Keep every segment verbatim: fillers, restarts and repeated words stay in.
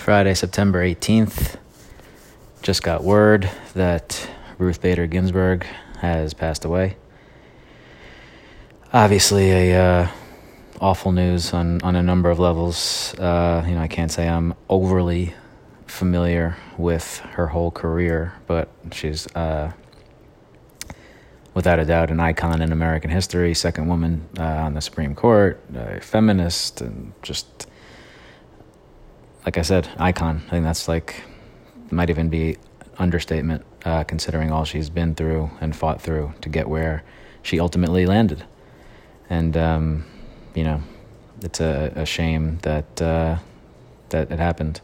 Friday, September eighteenth. Just got word that Ruth Bader Ginsburg has passed away. Obviously, a uh, awful news on, on a number of levels. Uh, you know, I can't say I'm overly familiar with her whole career, but she's uh, without a doubt an icon in American history. Second woman uh, on the Supreme Court, a feminist, and just, like I said, icon. I think that's like, might even be understatement, uh, considering all she's been through and fought through to get where she ultimately landed. And, um, you know, it's a, a shame that uh, that it happened.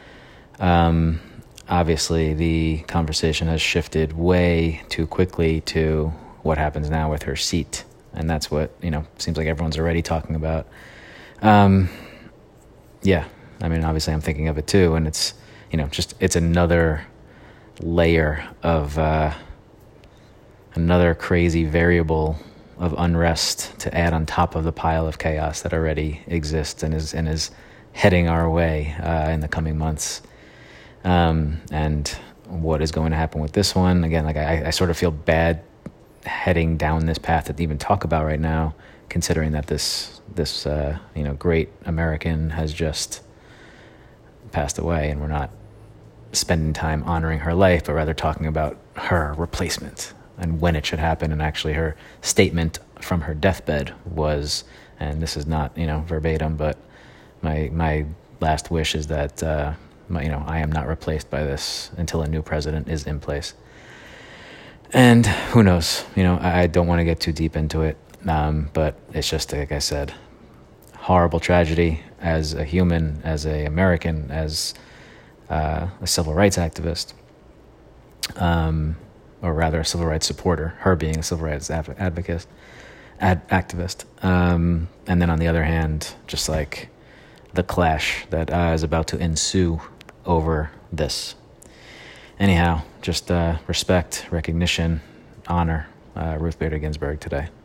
Um, obviously, the conversation has shifted way too quickly to what happens now with her seat. And that's what, you know, seems like everyone's already talking about. Um, yeah, I mean, obviously I'm thinking of it too. And it's, you know, just, it's another layer of, uh, another crazy variable of unrest to add on top of the pile of chaos that already exists and is, and is heading our way, uh, in the coming months. Um, and what is going to happen with this one? Again, like I, I sort of feel bad heading down this path to even talk about right now, considering that this, this, uh, you know, great American has just passed away, and we're not spending time honoring her life, but rather talking about her replacement and when it should happen. And actually her statement from her deathbed was, and this is not, you know, verbatim, but my, my last wish is that, uh, my, you know, I am not replaced by this until a new president is in place. And who knows, you know, I, I don't want to get too deep into it. Um, but it's just, like I said, horrible tragedy as a human, as a American, as uh, a civil rights activist, um, or rather a civil rights supporter, her being a civil rights adv- advocate, ad- activist. Um, and then on the other hand, just like the clash that uh, is about to ensue over this. Anyhow, just uh, respect, recognition, honor uh, Ruth Bader Ginsburg today.